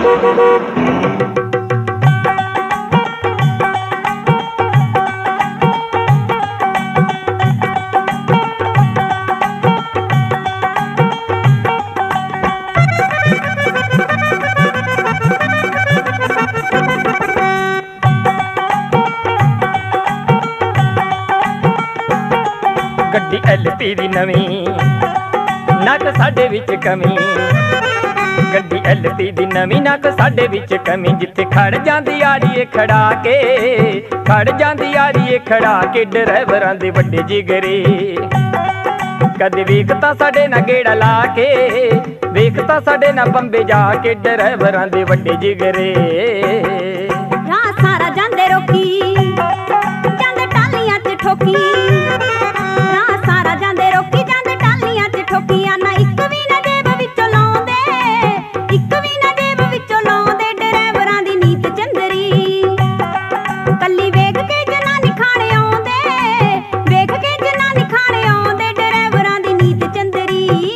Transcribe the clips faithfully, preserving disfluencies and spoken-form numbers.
गड्डी L P दी नवी नक साडे विच कमी, गड्डी एल पी दी नवी नक साडे विच कमी। जिथे खड़ जांदी आड़ीए खड़ा के, खड़ जांदी आड़ीए खड़ा के ड्राइवरां दे वड्डे जिगरे। कदे वेखता साडे ना गेड़ा ला के, वेखता साडे ना बंबे जाके ड्राइवरां दे वड्डे जिगरे। राह सारा जांदे रोकी, जांदे टालियां च ठोकी, राह सारा जांदे रोकी, जांदे टालियां च ठोकी। आना इक वी ना जेब विचों लाउंदे, इक वी ना जेब विचों लाउंदे ड्राइवरां दी नीत चंदरी। कल्ली वेख के जनानी खाणे आउंदे, वेख के जनानी खाणे आउंदे ड्राइवरां दी नीत चंदरी।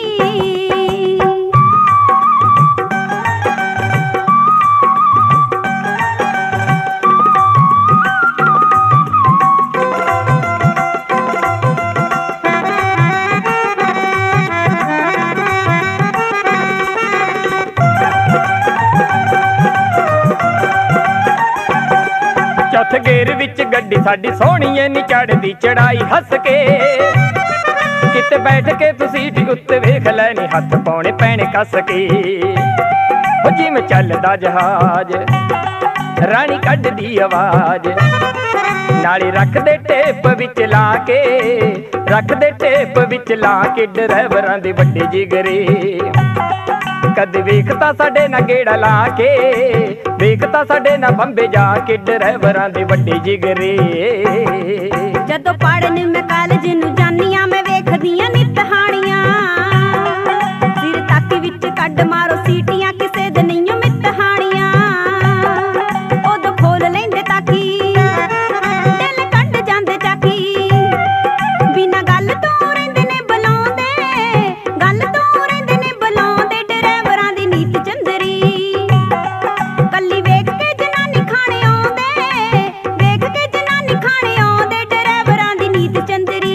चौथे गेर विच गड्डी साडी सोहणीए नी चढ़दी चढ़ाई हस के। किते बैठ के तू सीट उत्ते वेख लैनी हथ पाउणे पैणे कस के। ओ जिवें चलदा जहाज राणी कड्डदी आवाज, नाले रख दे टेप विच ला के, रख दे टेप विच ला के ड्राइवरां दे वड्डे जिगरे। कदे वेखता साडे ना गेड़ा ला के, वेखता साडे ना बंबे जाके ड्राइवरां दे वड्डे जिगरे। जदों पढ़न मैं कॉलेज नूं जानियां मैं वेखदियां नित हाणियां, सिर तक विच कड्ड मारो सीटियां किसे दे नईं मित हाणियां। उदों खोल लैंदे ताकी दिल कड्ड जांदे चाकी, बिना गल तों रहिंदे ने बुलाउंदे, गल तों रहिंदे ने बुलाउंदे ड्राइवरां दी नीत चंदरी। कल्ली वेख के जनानी खाणे आउंदे, वेख के जनानी खाणे आउंदे ड्राइवरां दी नीत चंदरी।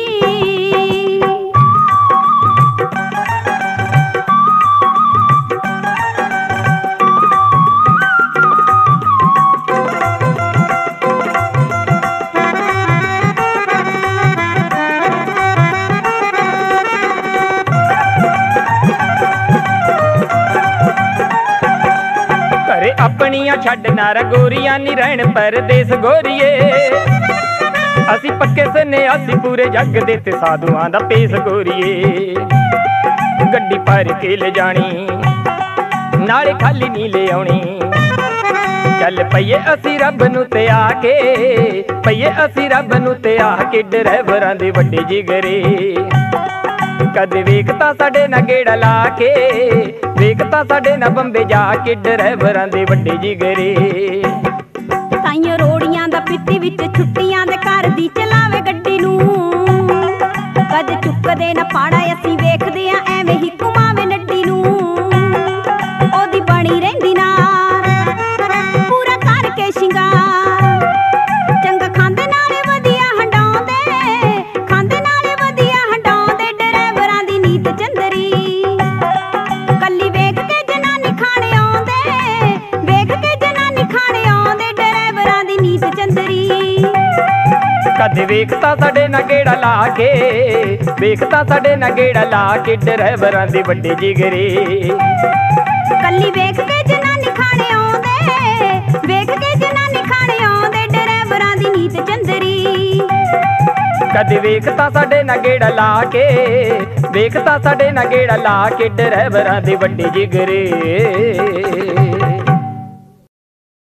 घरे अपनियां छड्ड ना रगोरियां नी रहण परदेस गोरीए। असी पक्के सने असी पूरे जग दे ते साधुआं दा पेस गोरीए। गड्डी भर के ले जानी नाले खाली नी ले आउणी, चल पईए असी रब नूं ते आके, पईए असी रब नूं ते आके ड्राइवरां दे वड्डे जिगरे। कदे वेखता साडे ना गेड़ा ला के, वेखता साडे ना बंबे जाके ड्राइवरां दे वड्डे जिगरे। ताइयों रोड़ियां दा पित्ती विच छुट्टियां दे घर दी चलावे गड्डी नूं। कद चुकदे ना पाड़ा असीं वेखदे आ एवें ही घुमावे नड्डी नूं। ओदी बणी रहिंदी नार पूरा करके शिंगार, चंगा खांदे नाले वधिया हंडाउंदे, खांदे नाले वधिया हंडाउंदे ड्राइवरां दी नीत चंदरी। कल्ली वेख के जनानी खाणे आउंदे, वेख के जनानी खाणे आउंदे ड्राइवरां दी नीत चंदरी। कदे वेखता साडे ना गेड़ा ला के, वेखता साडे ना गेड़ा ला के ड्राइवरां दे वड्डे जिगरे। कल्ली वेख के जनानी खाणे आउंदे, वेख के जनानी खाणे आउंदे ड्राइवरां दी नीत चंदरी। कदे वेखता साडे ना गेड़ा ला के, वेखता साडे ना गेड़ा ला के ड्राइवरां दे वड्डे जिगरे।